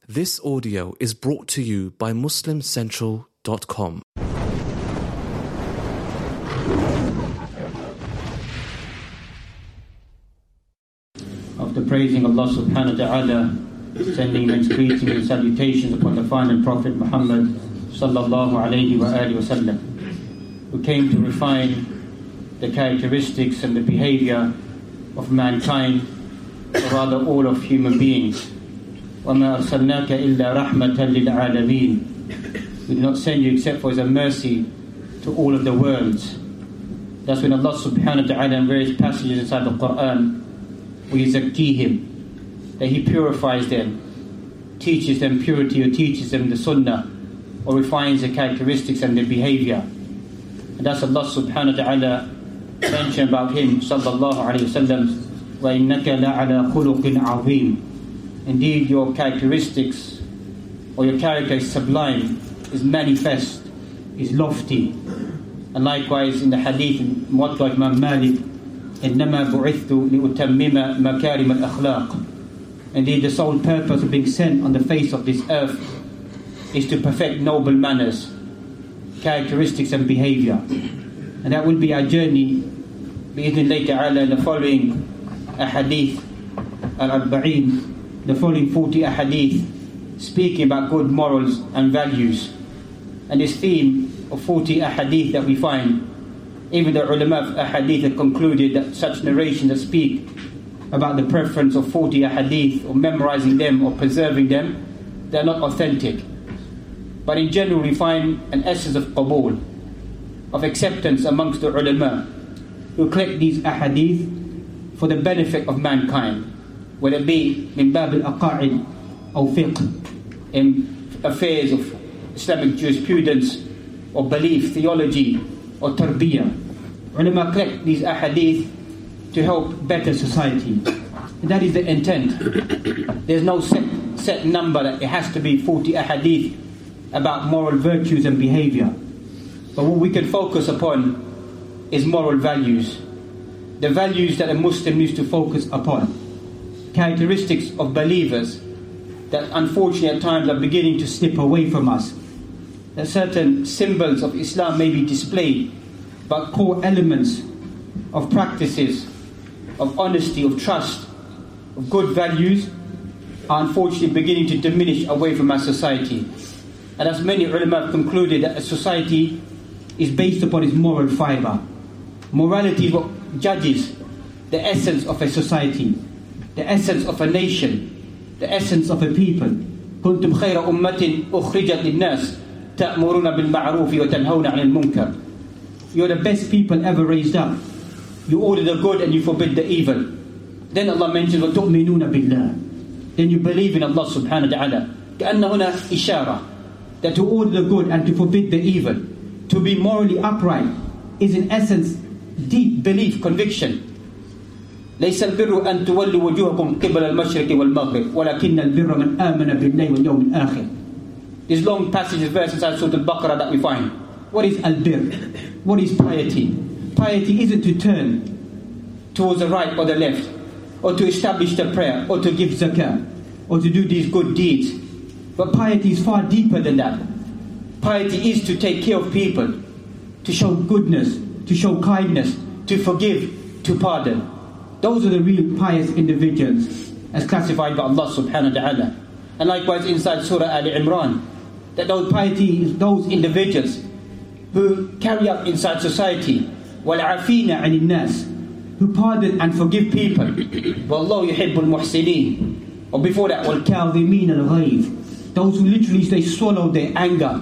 This audio is brought to you by MuslimCentral.com. After praising Allah subhanahu wa ta'ala, sending immense greetings and salutations upon the final Prophet Muhammad sallallahu alayhi wa alihi wa sallam, who came to refine the characteristics and the behavior of mankind, or rather all of human beings. وَمَا أَرْسَلْنَاكَ إِلَّا رَحْمَةً لِلْعَالَمِينَ. We do not send you except for as a mercy to all of the worlds. That's when Allah subhanahu wa ta'ala in various passages inside the Quran, وَيُزَكِّيهِمْ, that He purifies them, teaches them purity, or teaches them the sunnah, or refines the characteristics and their behavior. And that's Allah subhanahu wa ta'ala mentioned about Him sallallahu alayhi wa sallam, وَإِنَّكَ لَعَلَى خُلُقٍ عَظِيمٍ. Indeed, your characteristics or your character is sublime, is manifest, is lofty. And likewise in the hadith in Muwatta Imam Malik, إِنَّمَا بُعِثْتُ لِأُتَمِّمَ مَكَارِمَ الْأَخْلَاقِ. Indeed, the sole purpose of being sent on the face of this earth is to perfect noble manners, characteristics and behavior. And that will be our journey بإذن ta'ala in the following ahadith al-arba'in, the following 40 ahadith speaking about good morals and values. And this theme of 40 ahadith that we find, even the ulama of ahadith have concluded that such narrations that speak about the preference of 40 ahadith, or memorizing them or preserving them, they are not authentic. But in general we find an essence of qabul, of acceptance amongst the ulama, who collect these ahadith for the benefit of mankind, whether it be min bab al-aqa'id or fiqh, in affairs of Islamic jurisprudence or belief, theology or tarbiyah. Ulama collect these ahadith to help better society. And that is the intent. There's no set number that it has to be 40 ahadith about moral virtues and behavior. But what we can focus upon is moral values. The values that a Muslim needs to focus upon. Characteristics of believers that unfortunately at times are beginning to slip away from us. That certain symbols of Islam may be displayed, but core elements of practices, of honesty, of trust, of good values are unfortunately beginning to diminish away from our society. And as many ulama have concluded, that a society is based upon its moral fibre. Morality is what judges the essence of a society, the essence of a nation, the essence of a people. كنتم خير أمة أخرجت للناس تأمرون بالمعروف وتنهون عن المنكر. You're the best people ever raised up. You order the good and you forbid the evil. Then Allah mentions وتؤمنون بالله. Then you believe in Allah subhanahu wa ta'ala. كأن هنا إشارة that to order the good and to forbid the evil, to be morally upright, is in essence deep belief, conviction. ليس البر أن تولوا وجوهكم قبل المشرق والمغرب ولكن البر من آمن بالله واليوم الآخر. This long passage of verse inside Surah Al-Baqarah that we find. What is al-bir? What is piety? Piety isn't to turn towards the right or the left, or to establish the prayer, or to give zakah, or to do these good deeds. But piety is far deeper than that. Piety is to take care of people, to show goodness, to show kindness, to forgive, to pardon. Those are the real pious individuals as classified by Allah subhanahu wa ta'ala. And likewise inside Surah Al-Imran, that those piety is those individuals who carry out inside society وَالْعَافِينَ عَنِ النَّاسِ, who pardon and forgive people. وَاللَّهُ يُحِبُّ الْمُحْسِنِينَ. Or before that, وَالْكَاظِمِينَ الْغَيْظِ, those who literally they swallow their anger,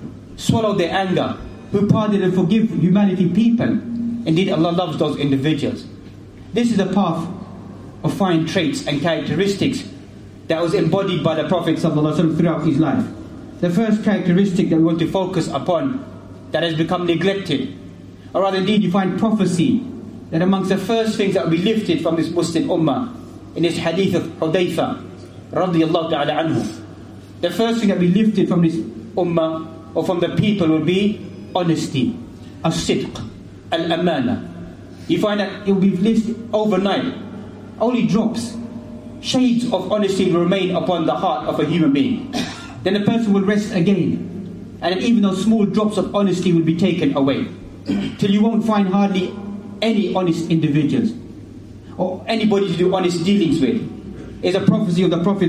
who pardon and forgive humanity, people. Indeed, Allah loves those individuals. This is the path of fine traits and characteristics that was embodied by the Prophet ﷺ throughout his life. The first characteristic that we want to focus upon that has become neglected, or rather indeed you find prophecy that amongst the first things that will be lifted from this Muslim ummah in this hadith of Hudayfa radiyallahu ta'ala anhu, the first thing that will be lifted from this ummah or from the people will be honesty, as-sidq, al-amana. You find that it will be lifted overnight, only drops. shades of honesty will remain upon the heart of a human being. Then the person will rest again. And then even those small drops of honesty will be taken away. Till you won't find hardly any honest individuals or anybody to do honest dealings with. It's a prophecy of the Prophet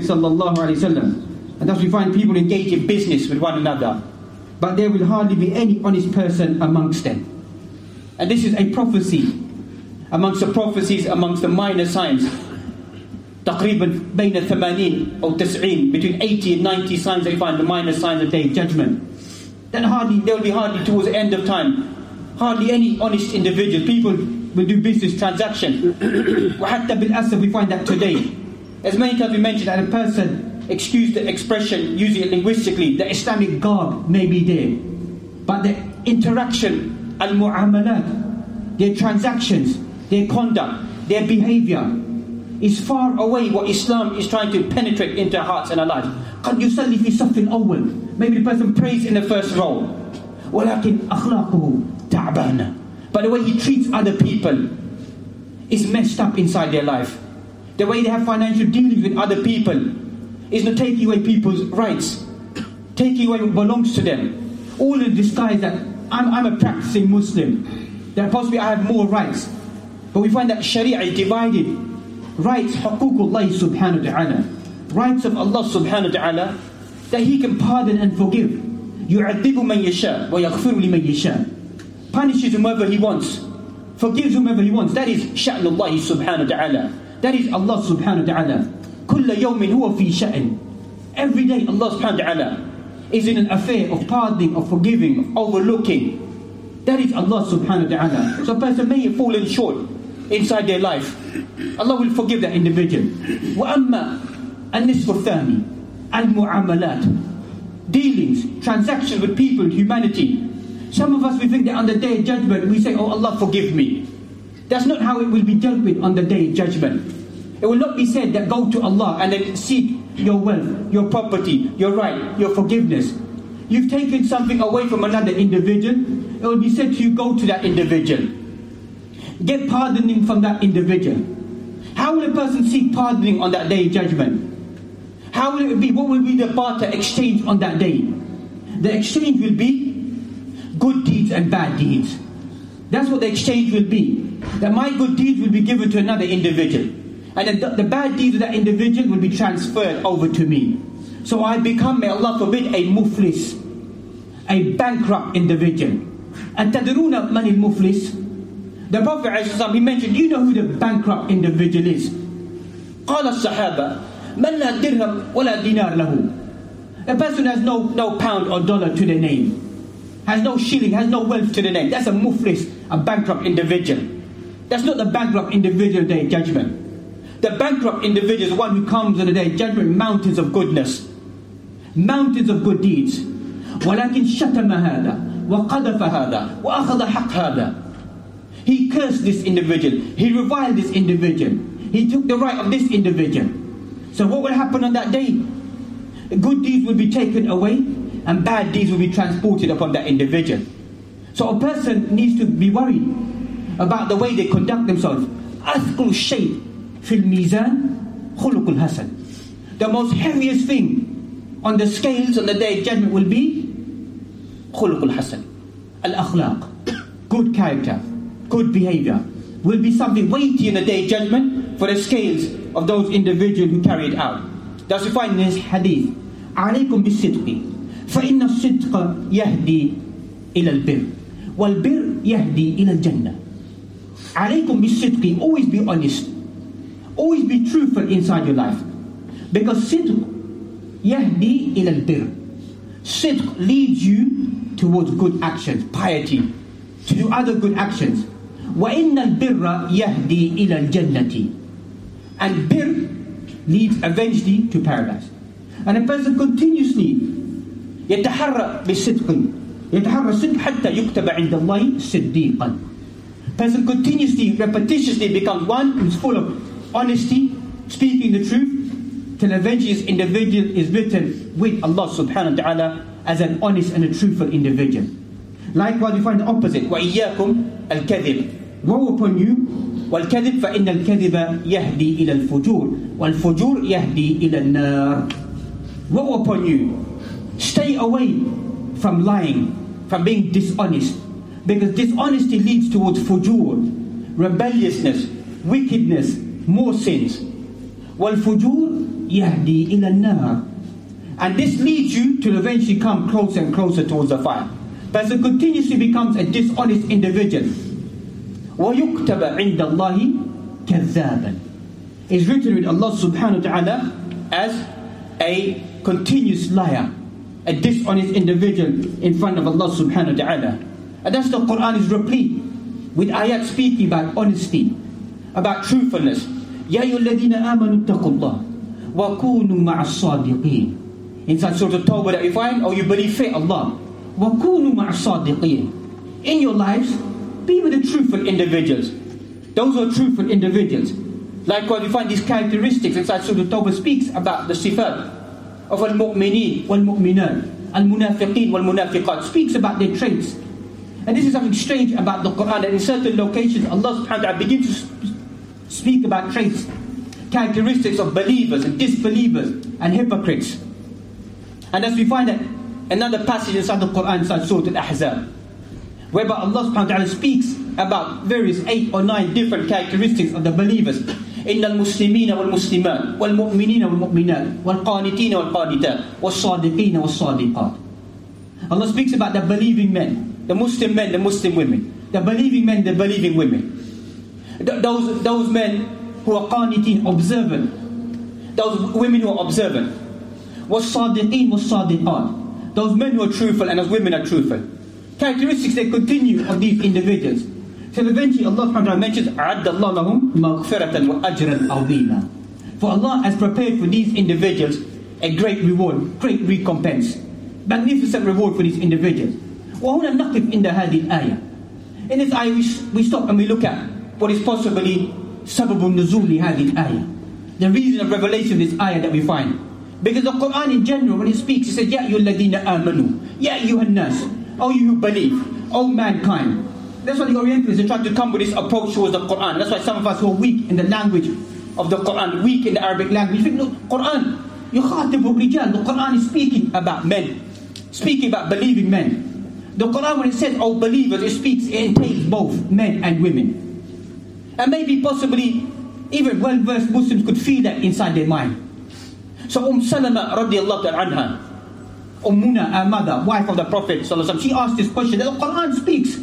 ﷺ. And thus we find people engage in business with one another, but there will hardly be any honest person amongst them. And this is a prophecy amongst the prophecies, amongst the minor signs. تقريبا بين 80 أو 90, between 80 and 90 signs that you find the minor signs of the Day of Judgment. Then there will be hardly towards the end of time, hardly any honest individuals. People will do business transactions. وحتى بالأسف we find that today. As many times we mentioned that a person, excuse the expression, using it linguistically, the Islamic garb may be there, but the interaction, al-mu'amalat, their transactions, their conduct, their behavior is far away what Islam is trying to penetrate into our hearts and our lives. قد يصلي في صف الأول. Maybe the person prays in the first row. ولكن أخلاقه تعبانة. But the way he treats other people is messed up inside their life. The way they have financial dealings with other people is not taking away people's rights, taking away what belongs to them. All in disguise that I'm a practicing Muslim, that possibly I have more rights. But we find that Sharia is divided. Rights, حقوق subhanahu wa ta'ala, rights of Allah subhanahu wa ta'ala, that He can pardon and forgive. يُعَذِّبُ مَنْ يَشَاءُ وَيَغْفِرُ لِمَنْ يَشَاءُ. Punishes whomever He wants, forgives whomever He wants. That is شأن الله subhanahu wa ta'ala. That is Allah subhanahu wa ta'ala. كُلَّ يَوْمٍ هُوَ فِي شَأْنٍ. Every day Allah subhanahu wa ta'ala is in an affair of pardoning, of forgiving, of overlooking. That is Allah subhanahu wa ta'ala. So a person may have fallen short inside their life. Allah will forgive that individual. وَأَمَّا النِّصْفُ الثَّانِي الْمُعَامَلَاتِ. Dealings, transactions with people, humanity. Some of us, we think that on the Day of Judgment we say, oh Allah forgive me. That's not how it will be dealt with on the Day of Judgment. It will not be said that go to Allah and then seek your wealth, your property, your right, your forgiveness. You've taken something away from another individual. It will be said to you, go to that individual, get pardoning from that individual. How will a person seek pardoning on that Day of Judgment? How will it be? What will be the barter exchange on that day? The exchange will be good deeds and bad deeds. That's what the exchange will be. That my good deeds will be given to another individual, and the bad deeds of that individual will be transferred over to me. So I become, may Allah forbid, a muflis, a bankrupt individual. And tadruna man al-muflis? The Prophet ﷺ, he mentioned, you know who the bankrupt individual is? قال الصحابة من لا درهم ولا دينار له. A person has no pound or dollar to their name, has no shilling, has no wealth to their name. That's a muflis, a bankrupt individual. That's not the bankrupt individual Day of Judgment. The bankrupt individual is the one who comes on the Day of Judgment, mountains of goodness, mountains of good deeds. ولكن شتم هذا وقذف هذا وأخذ حق هذا. He cursed this individual, he reviled this individual, he took the right of this individual. So what will happen on that day? Good deeds will be taken away and bad deeds will be transported upon that individual. So a person needs to be worried about the way they conduct themselves. أثقل الشيء في الميزان خلق الحسن. The most heaviest thing on the scales on the Day of Judgment will be خلق الحسن, al-akhlaq, good character, good behavior, will be something weighty in the Day of Judgment for the scales of those individuals who carry it out. Thus we find in this hadith, عليكم بالصدق فإن الصدق يهدي إلى البر والبر يهدي إلى الجنة. عليكم بالصدق, always be honest, always be truthful inside your life, because صدق يهدي إلى البر. Sidq leads you towards good actions, piety, to do other good actions. وَإِنَّ الْبِرَّ يَهْدِي إِلَى الْجَنَّةِ. And bir leads eventually to paradise. And a person continuously يتحرى بالصدق, يتحرى الصدق حتى يكتب عند الله صديقا. Person continuously, repetitiously becomes one who's full of honesty, speaking the truth, till eventually this individual is written with Allah subhanahu wa ta'ala as an honest and a truthful individual. Likewise we find the opposite. وَإِيَّاكُمْ الْكَذِبِ. Woe upon you وَالْكَذِبْ فَإِنَّ الْكَذِبَ يَهْدِي إِلَى الْفُجُورِ وَالْفُجُورِ يَهْدِي إِلَى النَّارِ. Woe upon you, stay away from lying, from being dishonest, because dishonesty leads towards fujur, rebelliousness, wickedness, more sins. وَالْفُجُورِ يَهْدِي إِلَى النَّارِ. And this leads you to eventually come closer and closer towards the fire. Person continuously becomes a dishonest individual. وَيُكْتَبَ عِنْدَ اللَّهِ كَذَّابًا. It's written with Allah subhanahu wa ta'ala as a continuous liar, a dishonest individual in front of Allah subhanahu wa ta'ala. And that's the Quran is replete with ayat speaking about honesty, about truthfulness. يَا أَيُّهَا الَّذِينَ آمَنُوا اتَّقُوا اللَّهَ وَكُونُوا مَعَ الصَّادِقِينَ. Inside Surah Tawbah that we find, or you believe faith Allah. وَكُونُوا مَعَ الصَّادِقِينَ. In your lives, be with the truthful individuals. Those are truthful individuals. Likewise, we find these characteristics inside Surah Tawbah speaks about the sifat of al-mu'mineen wal-mu'minat, al-munafiqeen wal-munafiqat, speaks about their traits. And this is something strange about the Quran, that in certain locations Allah subhanahu wa ta'ala begins to speak about traits, characteristics of believers and disbelievers and hypocrites. And as we find that another passage inside the Quran, inside Surah Al-Ahzab, whereby Allah subhanahu wa ta'ala speaks about various 8 or 9 different characteristics of the believers. إِنَّ الْمُسْلِمِينَ وَالْمُسْلِمَاتِ وَالْمُؤْمِنِينَ وَالْمُؤْمِنَاتِ وَالْقَانِتِينَ وَالْقَانِتَاتِ وَالصَّادِقِينَ وَالصَّادِقَاتِ. Allah speaks about the believing men, the Muslim women, the believing men, the believing women. Those men who are qaniteen, observant, those women who are observant. وَالصَّادِقِينَ وَالصَّادِقَاتِ. Those men who are truthful and those women are truthful. Characteristics that continue of these individuals. So eventually Allah subhanahu wa ta'ala mentions أَعَدَّ اللَّهُ لَهُمْ مَغْفِرَةً وَأَجْرًا عَظِيمًا. For Allah has prepared for these individuals a great reward, great recompense, magnificent reward for these individuals. وَهُنَا نَقِفْ عِنْدَ هَذِهِ الْآيَةِ. In this ayah we stop and we look at what is possibly سَبَبُ النُّزُولِ هَذِهِ الْآيَةِ, the reason of revelation of this ayah that we find. Because the Quran in general, when it speaks, it says يَا أَيُّهَا الَّذِينَ آمَنُوا يَا أَيُّهَا النَّاسِ, O you who believe, O mankind. That's why the Orientalists are trying to come with this approach towards the Quran. That's why some of us who are weak in the language of the Quran, weak in the Arabic language, think, no, Quran, يُخَاطِبُ الرِّجَالِ. The Quran is speaking about men, speaking about believing men. The Quran, when it says, O believers, it entails both men and women. And maybe possibly even well-versed Muslims could feel that inside their mind. So Salama radiallahu anha, Ummuna, our mother, wife of the Prophet ﷺ, she asked this question. The Quran speaks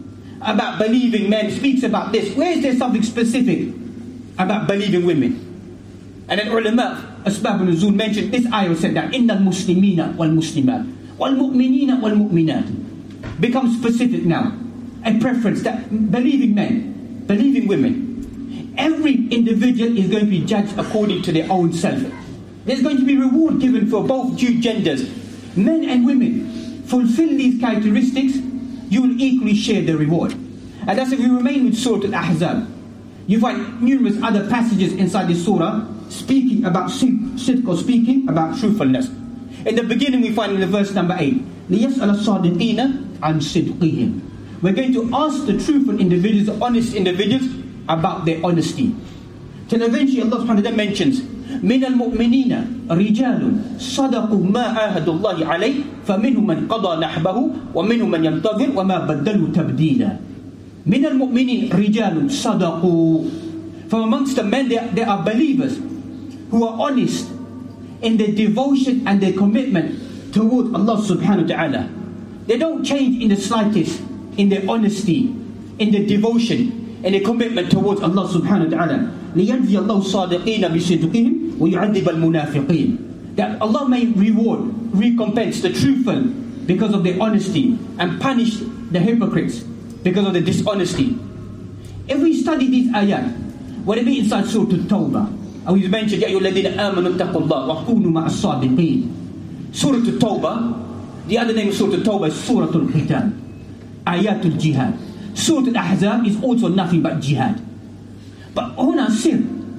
about believing men, speaks about this. Where is there something specific about believing women? And then ulama, Asbab al-Nuzul mentioned this ayah said that إِنَّ الْمُسْلِمِينَ وَالْمُسْلِمَاتِ وَالْمُؤْمِنِينَ وَالْمُؤْمِنَاتِ becomes specific now. A preference that believing men, believing women, every individual is going to be judged according to their own self. There's going to be reward given for both due genders. Men and women fulfill these characteristics, you will equally share the reward. And that's if we remain with Surah Al-Ahzab. You find numerous other passages inside this surah speaking about sidq, or speaking about truthfulness. In the beginning we find in the verse number 8, لِيَسْأَلَ الصَّادِقِينَ عَنْ صِدْقِهِمْ. We're going to ask the truthful individuals, the honest individuals, about their honesty. Till eventually Allah subhanahu wa ta'ala mentions من المؤمنين رجال صدقوا ما عاهدوا الله عليه فمنهم من قضى نحبه ومنهم من ينتظر وما بدلوا تبديلا. من المؤمنين رجال صدقوا. From amongst the men there are believers who are honest in their devotion and their commitment towards Allah subhanahu wa ta'ala. They don't change in the slightest in their honesty, in their devotion, and their commitment towards Allah subhanahu wa ta'ala. لِيَجْزِيَ اللَّهُ الصَّادِقِينَ بِصِدْقِهِمْ وَيُعَذِّبَ الْمُنَافِقِينَ. That Allah may reward, recompense the truthful because of their honesty, and punish the hypocrites because of their dishonesty. If we study these ayat, what it means inside Surah Al-Tawbah, and we've mentioned يَا أَيُّهَا الَّذِينَ آمَنُوا اتَّقُوا اللَّهَ وَكُونُوا مَعَ الصَّادِقِينَ. Surah Al-Tawbah, the other name of Surah Al-Tawbah is Surah Al-Qital, Ayatul Jihad. Surah Al-Ahzab is also nothing but jihad. But huna sir,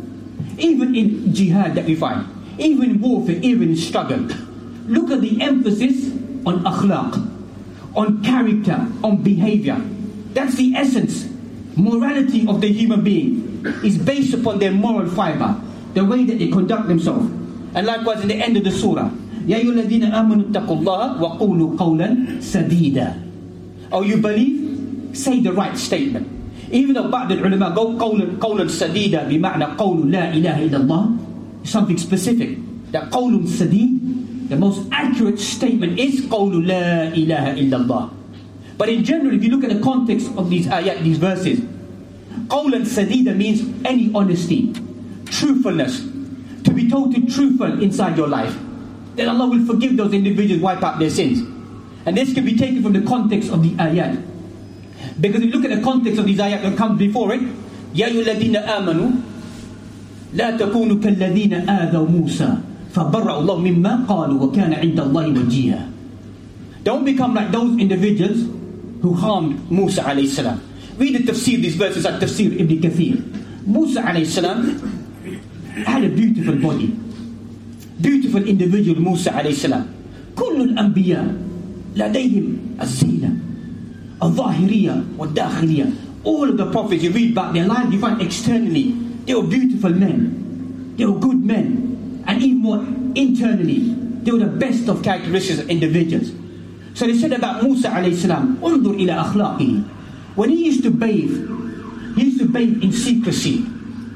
even in jihad that we find, even in warfare, even in struggle, look at the emphasis on akhlaq, on character, on behavior. That's the essence morality of the human being is based upon their moral fiber, the way that they conduct themselves. And likewise in the end of the surah, Ya ayyuhalladhina amanu ittaqullaha wa qulu qawlan sadida. Oh, you believe? Say the right statement. Even though بعض العلماء go قولا سديدا بمعنى قول لا إله إلا الله, something specific. That قول سديد, the most accurate statement is قول لا إله إلا الله. But in general, if you look at the context of these ayat, these verses, قولا سديدا means any honesty, truthfulness, to be totally truthful inside your life. Then Allah will forgive those individuals, wipe out their sins. And this can be taken from the context of the ayat. Because if you look at the context of these ayat that comes before it, يَا أَيُّهَا الَّذِينَ آمَنُوا لَا تَكُونُوا كَالَّذِينَ آذَوْا مُوسَى فَبَرَّأَ اللَّهُ مِمَّا قَالُوا وَكَانَ عِنْدَ اللَّهِ وَجِيهًا. Don't become like those individuals who harmed Musa alayhi salam. Read the tafsir, these verses at Tafsir Ibn Kathir. Musa alayhi salam had a beautiful body. Beautiful individual Musa alayhi salam. كل الأنبياء لديهم الزينة الظاهرية والداخلية. All of the prophets, you read about their life, you find externally they were beautiful men, they were good men, and even more internally they were the best of characteristics of individuals. So they said about Musa alayhi salam, انظر إلى أخلاقه. When he used to bathe in secrecy.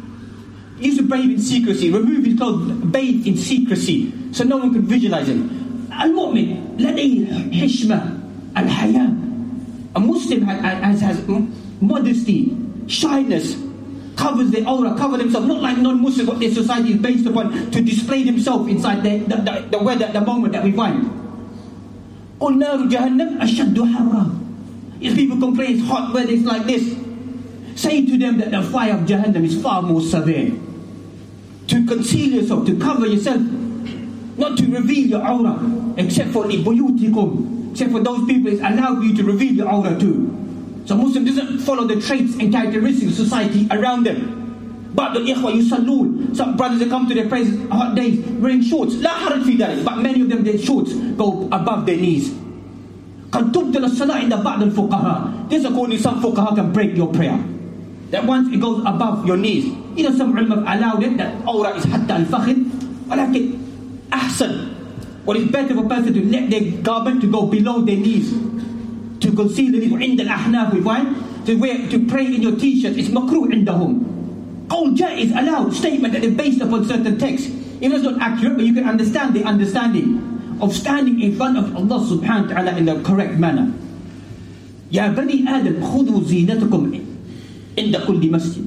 He used to bathe in secrecy, remove his clothes, bathe in secrecy, so no one could visualize him. المؤمن لديه حشمة الحياة. A Muslim has modesty, shyness, covers their aura, cover themselves, not like non-Muslims, what their society is based upon, to display themselves inside the weather at the moment that we find. قُلْ نَارُ جَهَنَّمْ أَشَدُّ حَرًّا. If people complain it's hot weather, it's like this, say to them that the fire of Jahannam is far more severe. To conceal yourself, to cover yourself, not to reveal your aura, except for لِبُيُوتِكُمْ, except for those people it's allowed for you to reveal your aura too. So Muslim doesn't follow the traits and characteristics of society around them. But the ikhwa yusallun, some brothers that come to their prayers hot days wearing shorts, لا حرج في ذلك, but many of them their shorts go above their knees. قد تبطل الصلاة عند بعض الفقهاء. This according to some fuqaha can break your prayer. That once it goes above your knees. You know some ulama have allowed it, that aura is حتى الفخذ. ولكن أحسن, what is better for a person to let their garment to go below their knees, to conceal the knees. عند الأحناف we find, to pray in your t-shirt is makruh عندهم. قول جائز, allowed, statement that is based upon certain texts. Even though it's not accurate, but you can understand the understanding of standing in front of Allah subhanahu wa ta'ala in the correct manner. يا بني آدم خذوا زينتكم عند كل مسجد.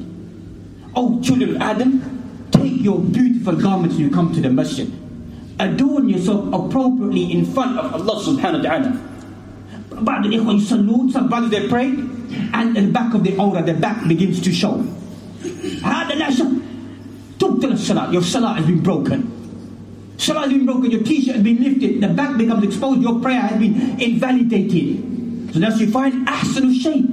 Oh children of Adam, take your beautiful garments when you come to the masjid. Adorn yourself appropriately in front of Allah subhanahu wa ta'ala. بعض الإخوة يصلون, some brothers they pray, and the back of the aura, the back begins to show. هذا لا شك تبطل الصلاة. Your salah has been broken. Salah has been broken, your t-shirt has been lifted, the back becomes exposed, your prayer has been invalidated. So that's you find أحسن الشيء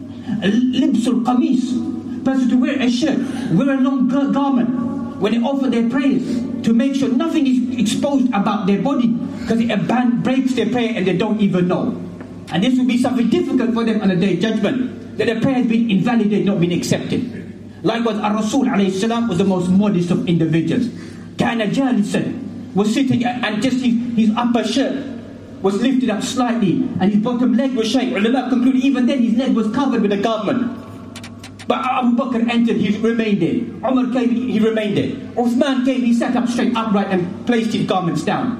لبس القميص, person to wear a shirt, wear a long garment when they offer their prayers, to make sure nothing is exposed about their body, because it breaks their prayer and they don't even know. And this will be something difficult for them on the day of judgment, that their prayer has been invalidated, not been accepted. Likewise, Ar-Rasul alayhi salam was the most modest of individuals. Kana jalisan, was sitting and just his upper shirt was lifted up slightly and his bottom leg was shaped. Ulama concluded even then his leg was covered with a garment. But Abu Bakr entered, he remained there. Umar came, he remained there. Uthman came, he sat up straight upright and placed his garments down.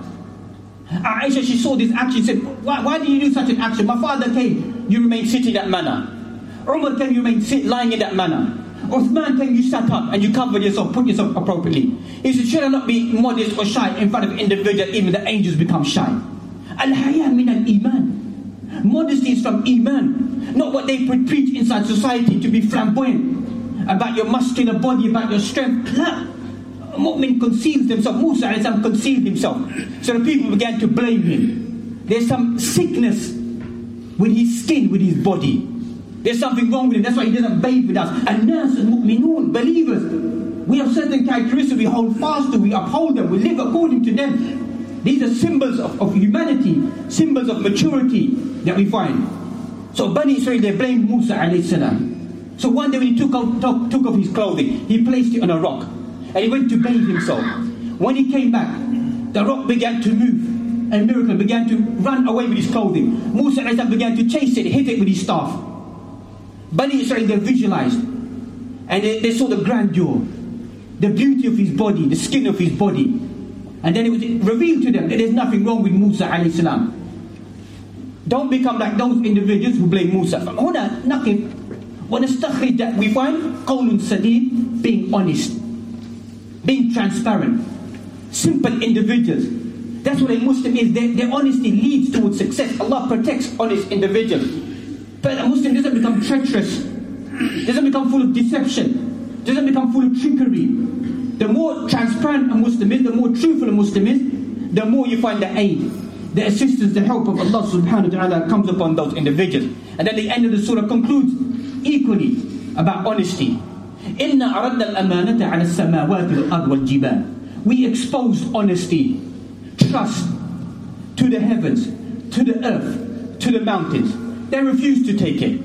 Aisha, she saw this action, said, why did you do such an action? My father came, you remained sitting in that manner. Umar came, you remained lying in that manner. Uthman came, you sat up and you covered yourself, put yourself appropriately. He said, should I not be modest or shy in front of individuals? Even the angels become shy. Al-haya min al-iman. Modesty is from iman, not what they preach inside society, to be flamboyant about your muscular body, about your strength. La. A mu'min conceals himself. Musa alayhi salam concealed himself. So the people began to blame him. There's some sickness with his skin, with his body. There's something wrong with him. That's why he doesn't bathe with us. An-nas al-mu'minun, believers, we have certain characteristics we hold fast to, we uphold them, we live according to them. These are symbols of humanity, symbols of maturity that we find. So Bani Israel, they blamed Musa alayhi salam. So one day when he took off his clothing, he placed it on a rock. And he went to bathe himself. When he came back, the rock began to move. And miracle began to run away with his clothing. Musa began to chase it, hit it with his staff. Bani Israel, they visualized. And they saw the grandeur, the beauty of his body, the skin of his body. And then it was revealed to them that there's nothing wrong with Musa alayhi salam. Don't become like those individuals who blame Musa. هنا نقف ونستخرج that we find قول سديد, being honest, being transparent, simple individuals. That's what a Muslim is. Their honesty leads towards success. Allah protects honest individuals. But a Muslim doesn't become treacherous, doesn't become full of deception, doesn't become full of trickery. The more transparent a Muslim is, the more truthful a Muslim is, the more you find the aid, the assistance, the help of Allah subhanahu wa ta'ala comes upon those individuals. And then the end of the surah concludes equally about honesty. إِنَّا أَرَدْنَا الْأَمَانَةَ عَلَى السَّمَاوَاتِ وَالْأَرْضِ وَالْجِبَالِ. We exposed honesty, trust to the heavens, to the earth, to the mountains. They refused to take it.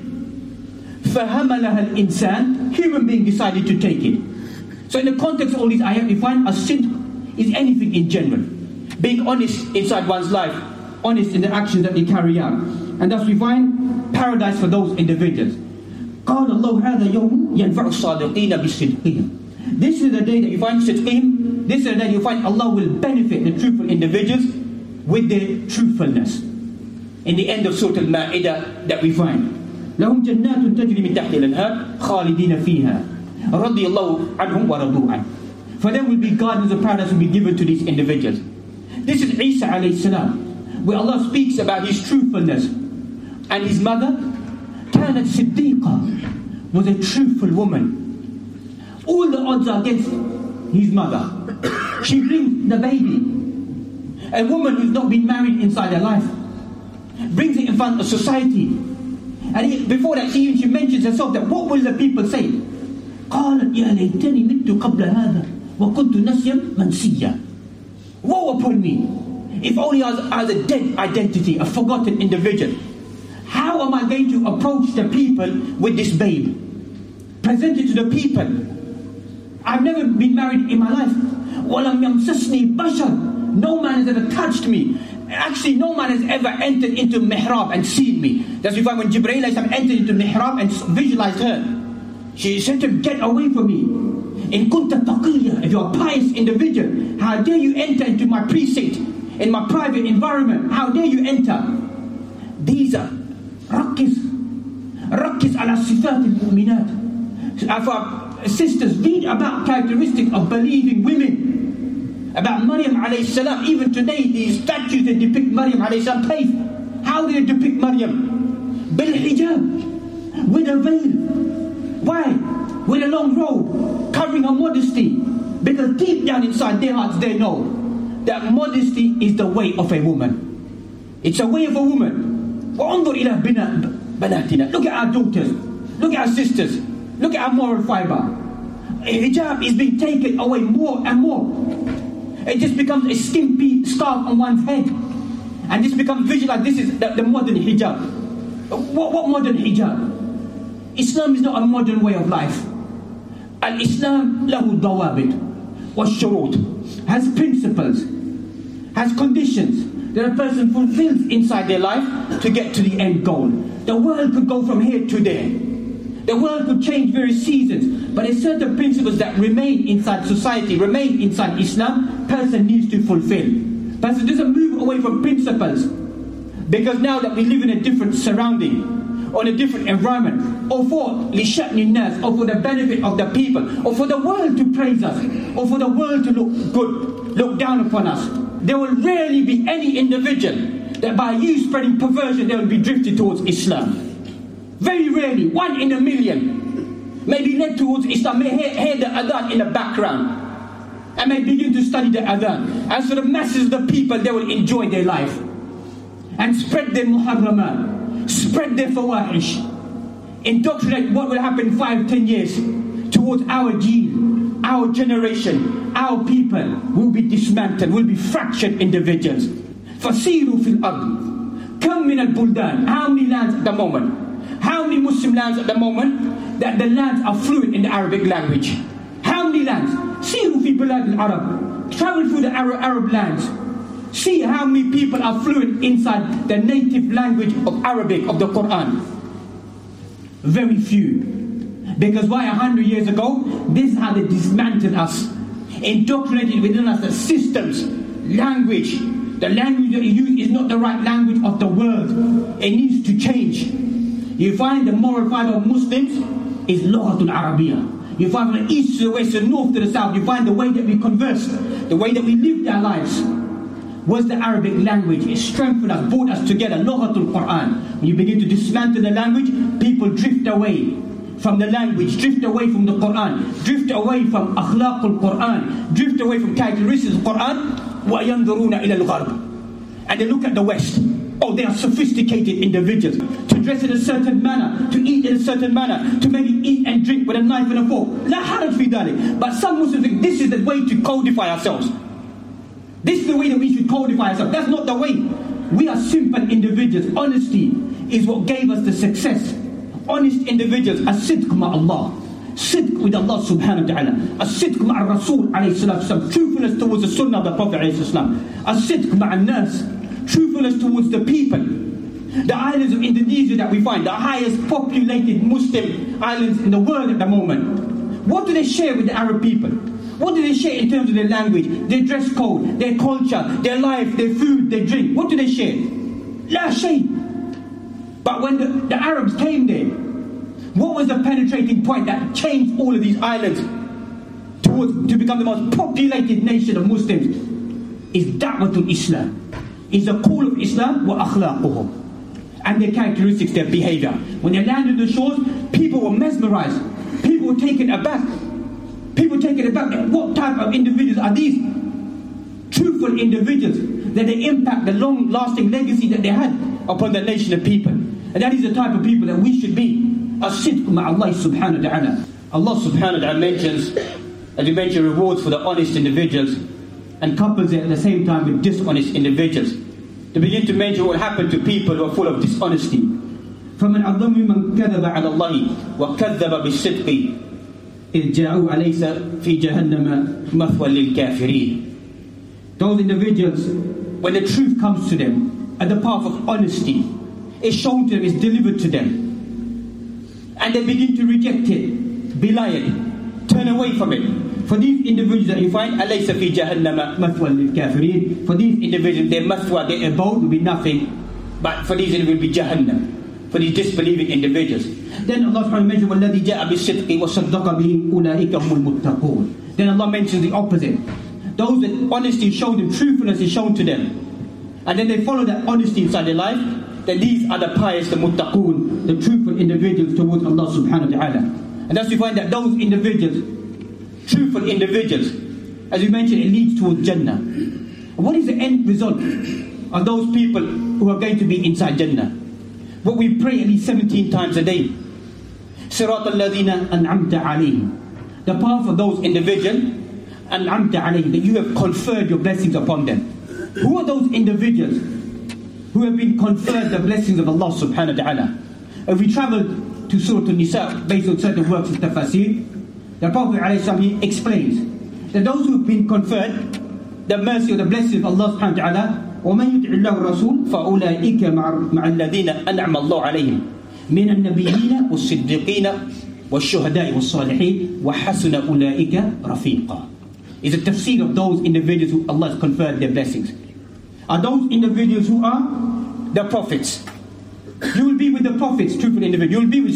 فَهَمَلَهَا الْإِنسَانِ. Human being decided to take it. So in the context of all these ayat, we find a sin is anything in general. Being honest inside one's life, honest in the actions that they carry out. And thus we find paradise for those individuals. قال الله هذا يوم ينفع الصادقين بصدقهم. This is the day that you find sidqihim. This is the day you find Allah will benefit the truthful individuals with their truthfulness. In the end of Surah Al-Ma'idah that we find. لهم جنات تجري من تحت الأنهار خالدين فيها رضي الله عنهم ورضوا عنه. For them will be gardens of paradise will be given to these individuals. This is Isa alayhi salam, where Allah speaks about his truthfulness. And his mother, كانت صديقة, was a truthful woman. All the odds are against his mother. She brings the baby, a woman who's not been married inside her life, brings it in front of society. And before that she mentions herself that what will the people say? قالت يا ليتني مت قبل هذا وكنت نسيا منسيا. Woe upon me, if only I was a dead identity, a forgotten individual. How am I going to approach the people with this babe? Present it to the people. I've never been married in my life. وَلَمْ يَمْسَسْنِي بَشَرٌ. No man has ever touched me. Actually, no man has ever entered into mihrab and seen me. That's why when Jibreel entered into mihrab and visualized her, she said to him, get away from me. In kunta taqiyya, if you're a pious individual, how dare you enter into my precinct, in my private environment? How dare you enter? These are ركز على صفات المؤمنات. For sisters, read about characteristics of believing women. About Maryam alayhi salam. Even today, these statues that depict Maryam alayhi salam paved. How do they depict Maryam? Bil hijab, with a veil. Why? With a long robe, covering her modesty. Because deep down inside their hearts they know that modesty is the way of a woman. It's a way of a woman. وَانظُرْ إِلَى بَنَاتِنَا. Look at our daughters, look at our sisters, look at our moral fiber. Hijab is being taken away more and more. It just becomes a skimpy scarf on one's head. And this becomes visualized. This is the modern hijab. What modern hijab? Islam is not a modern way of life. Al-Islam lahu dawabit wa shurut, has principles, has conditions that a person fulfills inside their life to get to the end goal. The world could go from here to there. The world could change various seasons, but there's certain principles that remain inside society, remain inside Islam, person needs to fulfill. Person doesn't move away from principles because now that we live in a different surrounding, on a different environment, or for لِشَأْنِ النَّاسِ, or for the benefit of the people, or for the world to praise us, or for the world to look good, look down upon us. There will rarely be any individual that by you spreading perversion they will be drifted towards Islam. Very rarely, 1 in a million may be led towards Islam, may hear the adhan in the background and may begin to study the adhan. As for the masses of the people, they will enjoy their life and spread their muharramat, spread their fawahish, indoctrinate what will happen 5-10 years towards our jeel, our generation, our people will be dismantled, will be fractured individuals. فَسِيرُوا فِي الْأَرْضِ كَمْ مِنَ الْبُلْدَانِ. How many lands at the moment? How many Muslim lands at the moment? that the lands are fluent in the Arabic language. How many lands? Siru fi bilad al-Arab. Travel through the Arab lands. See how many people are fluent inside the native language of Arabic, of the Quran. Very few. Because why? 100 years ago, this is how they dismantled us. Indoctrinated within us the systems, language. The language that you use is not the right language of the world. It needs to change. You find the moral fiber of Muslims is Lughatul Arabiya. You find from the east to the west, the north to the south, you find the way that we converse, the way that we lived our lives was the Arabic language. It strengthened us, brought us together. Lughatul Quran. When you begin to dismantle the language, people drift away from the language, drift away from the Quran, drift away from akhlaqul Quran, drift away from characteristics of Quran. وَيَنْظُرُونَ إِلَى الْغَرْبِ. And they look at the West. Oh, they are sophisticated individuals. To dress in a certain manner, to eat in a certain manner, to maybe eat and drink with a knife and a fork. لا حرج في ذلك. But some Muslims think this is the way to codify ourselves. This is the way that we should codify ourselves. That's not the way. We are simple individuals. Honesty is what gave us the success. Honest individuals. As-sidq ma'Allah. Sidq with Allah subhanahu wa ta'ala. As-sidq ma'a Rasul alayhi salatu wasalam. Truthfulness towards the sunnah of the Prophet alayhi salam. As-sidq ma'a nas. Truthfulness towards the people. The islands of Indonesia that we find, the highest populated Muslim islands in the world at the moment. What do they share with the Arab people? What do they share in terms of their language, their dress code, their culture, their life, their food, their drink? What do they share? La shay. But when the Arabs came there, what was the penetrating point that changed all of these islands to become the most populated nation of Muslims? Is da'watul Islam. Is the call of Islam wa akhlaquhum. And their characteristics, their behavior. When they landed on the shores, people were mesmerized. People were taken aback. People taken aback. What type of individuals are these? Truthful individuals that they impact the long-lasting legacy that they had upon the nation of people. And that is the type of people that we should be. As-sidq ma'Allah subhanahu wa ta'ala. Allah subhanahu wa ta'ala mentions, as we mentioned, rewards for the honest individuals and couples it at the same time with dishonest individuals. To begin to mention what happened to people who are full of dishonesty. فَمَنْ أَظْلَمُ مَنْ كَذَبَ عَلَى اللَّهِ وَكَذَّبَ بِالصِّدْقِ إِذْ جَاءُوا أَلَيْسَ فِي جَهَنَّمَ مَثْوًى لِلْكَافِرِينَ. Those individuals, when the truth comes to them, at the path of honesty, is shown to them, is delivered to them. And they begin to reject it, belie it, turn away from it. For these individuals that you find, أَلَيْسَ فِي جَهَنَّمَ مَثْوًى لِلْكَافِرِينَ. For these individuals, their mathwa, their abode will be nothing, but for these individuals will be Jahannam. For these disbelieving individuals. Then Allah subhanahu mentions وَالَّذِي جَاءَ بِالصِّدْقِ وَصَدَّقَ بِهِ أُولَٰئِكَ هُمُ الْمُتَّقُونَ. Then Allah mentions the opposite. Those that honesty is shown them, truthfulness is shown to them. And then they follow that honesty inside their life, then these are the pious, the muttaqoon, the truthful individuals towards Allah subhanahu wa ta'ala. And thus we find that those individuals, truthful individuals, as we mentioned, it leads towards Jannah. And what is the end result of those people who are going to be inside Jannah? What we pray at least 17 times a day. Sirat al-ladhina an'amta alayhim. The path of those individuals, an'amta alayhim, that you have conferred your blessings upon them. Who are those individuals who have been conferred the blessings of Allah subhanahu wa ta'ala? If we travel to Surah An-Nisa based on certain works of tafsir, the Prophet ﷺ explains that those who have been conferred the mercy or the blessings of Allah subhanahu wa ta'ala, وَمَنْ يُطِعِ اللَّهَ وَالرَّسُولَ فَأُولَٰئِكَ مَعَ الَّذِينَ أَنْعَمَ اللَّهُ عَلَيْهِمْ مِنَ النَّبِيِّينَ وَالصِّدِّقِينَ وَالشُّهَدَاءِ وَالصَّالِحِينَ وَحَسُنَ أُولَٰئِكَ رَفِيقًا. Is a tafsir of those individuals who Allah has conferred their blessings. Are those individuals who are the prophets. You will be with the prophets, truthful individuals. You will be with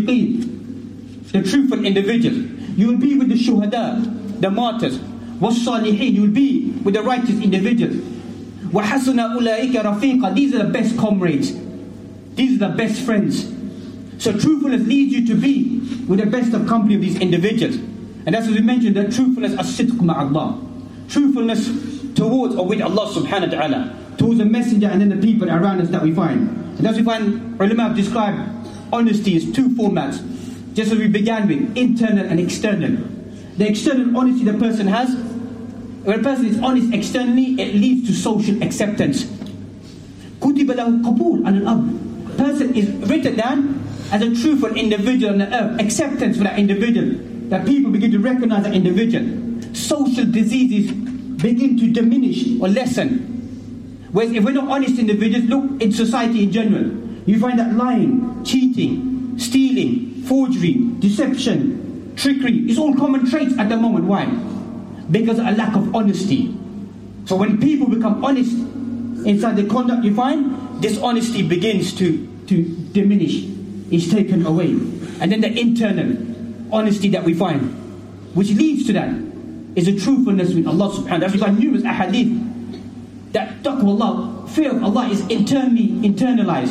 Siddiqeen, the truthful individuals. You will be with the Shuhada, the martyrs. Was-Salihin, you will be with the righteous individuals. وَحَسُنَ أُولَٰئِكَ رَفِيقًا. These are the best comrades. These are the best friends. So truthfulness leads you to be with the best of company of these individuals. And that's as we mentioned, that truthfulness as-sidq ma'Allah. Truthfulness towards or with Allah subhanahu wa ta'ala, towards the messenger and then the people around us that we find. And as we find, ulama have described honesty as two formats, just as we began with, internal and external. The external honesty the person has, when a person is honest externally, it leads to social acceptance. كُتِبَ لَهُ قَبُولٌ عَلَى الْأَرْضِ. Person is written down as a truthful individual on the earth, acceptance for that individual, that people begin to recognize that individual, social diseases begin to diminish or lessen. Whereas if we're not honest individuals, look in society in general, you find that lying, cheating, stealing, forgery, deception, trickery is all common traits at the moment. Why? Because of a lack of honesty. So when people become honest inside their conduct, you find dishonesty begins to diminish, is taken away. And then the internal honesty that we find, which leads to that, is a truthfulness with Allah subhanahu wa ta'ala. We've got numerous ahadith that taqwa Allah, fear of Allah, is internally internalized.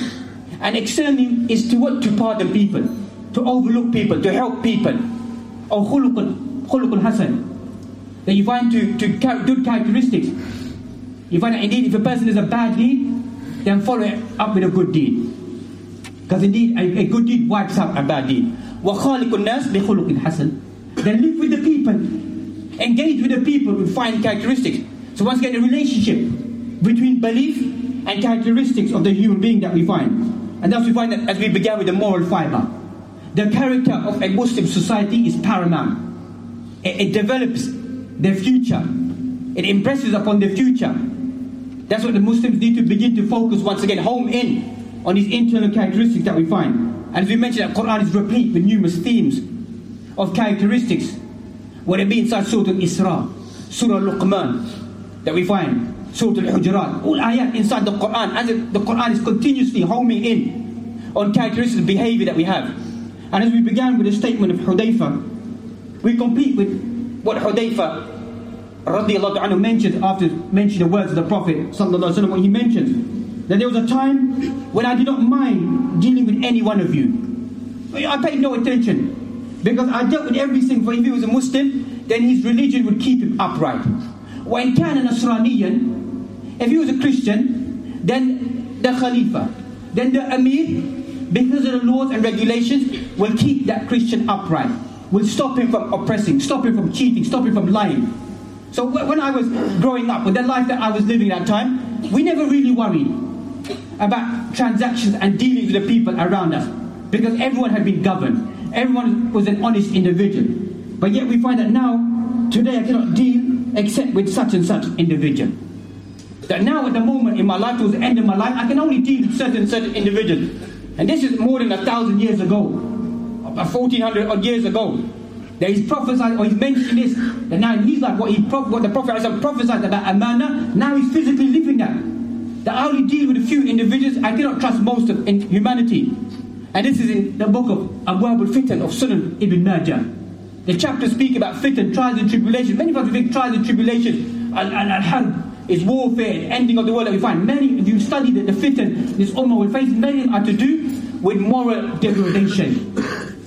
And externally is to what? To pardon people, to overlook people, to help people. Or khuluqul hasan, that you find to good characteristics. You find that indeed if a person is a bad deed, then follow it up with a good deed. Because indeed a good deed wipes out a bad deed. وَخَالِقُ النَّاسِ بِخُلُقٍ حَسَنٍ. Then live with the people, engage with the people with fine characteristics. So once again, a relationship between belief and characteristics of the human being that we find. And thus we find that as we began with the moral fiber, the character of a Muslim society is paramount. It develops their future. It impresses upon their future. That's what the Muslims need to begin to focus once again, home in on these internal characteristics that we find. And as we mentioned, the Quran is replete with numerous themes of characteristics, whether it be inside Surah Al-Isra, Surah Al-Luqman, that we find, Surah Al-Hujurat, all ayat inside the Quran, as the Quran is continuously homing in on characteristics of behavior that we have. And as we began with the statement of Hudayfa, we complete with what Hudayfa radiyallahu anhu mentioned after mentioning the words of the Prophet sallallahu alaihi wasallam, when he mentioned that there was a time when I did not mind dealing with any one of you. I paid no attention, because I dealt with everything. For if he was a Muslim, then his religion would keep him upright. When كان نصرانيا, if he was a Christian, then the Khalifa, then the Amir, because of the laws and regulations, will keep that Christian upright, will stop him from oppressing, stop him from cheating, stop him from lying. So when I was growing up, with the life that I was living at that time, we never really worried about transactions and dealings with the people around us, because everyone had been governed, everyone was an honest individual. But yet we find that now, today I cannot deal except with such and such individual. That now at the moment in my life, towards the end of my life, I can only deal with certain individuals. And this is more than 1,000 years ago, 1,400 odd years ago. That he's prophesied, or he's mentioned this, that now in his life, what the Prophet prophesied about amana, now he's physically living that. That I only deal with a few individuals, I cannot trust most of in humanity. And this is in the book of Abwab al-Fitan of Sunan Ibn Majah. The chapters speak about fitan, trials and tribulations. Many of us think trials and tribulations, al-harb, is warfare, ending of the world that we find. Many, if you study the fitan, this ummah will face, many are to do with moral degradation,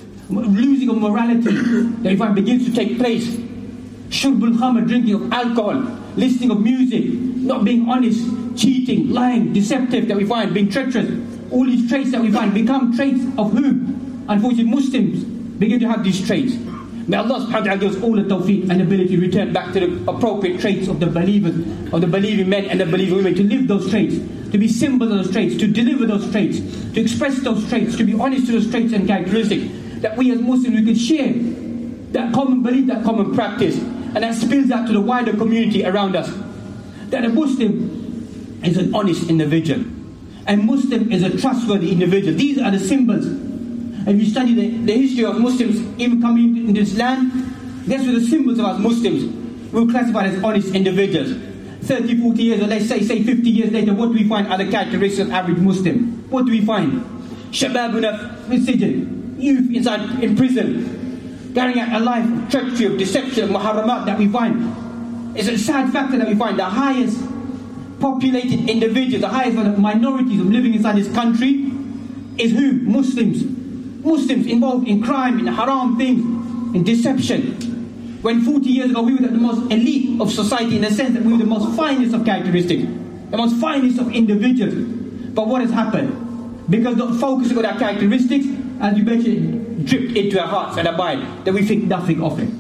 losing of morality that we find begins to take place. Shurbul khamr, drinking of alcohol, listening of music, not being honest, cheating, lying, deceptive that we find, being treacherous. All these traits that we find become traits of whom? Unfortunately, Muslims begin to have these traits. May Allah subhanahu wa ta'ala give us all the tawfiq and ability to return back to the appropriate traits of the believers, of the believing men and the believing women, to live those traits, to be symbols of those traits, to deliver those traits, to express those traits, to be honest to those traits and characteristics, that we as Muslims, we can share that common belief, that common practice, and that spills out to the wider community around us. That a Muslim is an honest individual. A Muslim is a trustworthy individual. These are the symbols. If you study the history of Muslims even coming into this land, these were the symbols of us Muslims. We were classified as honest individuals. 30, 40 years, or let's say 50 years later, what do we find are the characteristics of average Muslim? What do we find? Shababuna fi sijn, youth in prison, carrying out a life of treachery, of deception, of muharramat that we find. It's a sad factor that we find the highest populated individuals, the highest minorities of living inside this country is who? Muslims. Muslims involved in crime, in haram things, in deception. When 40 years ago we were the most elite of society, in the sense that we were the most finest of characteristics, the most finest of individuals. But what has happened? Because the focus on our characteristics, as you mentioned, dripped into our hearts and abide, that we think nothing of it.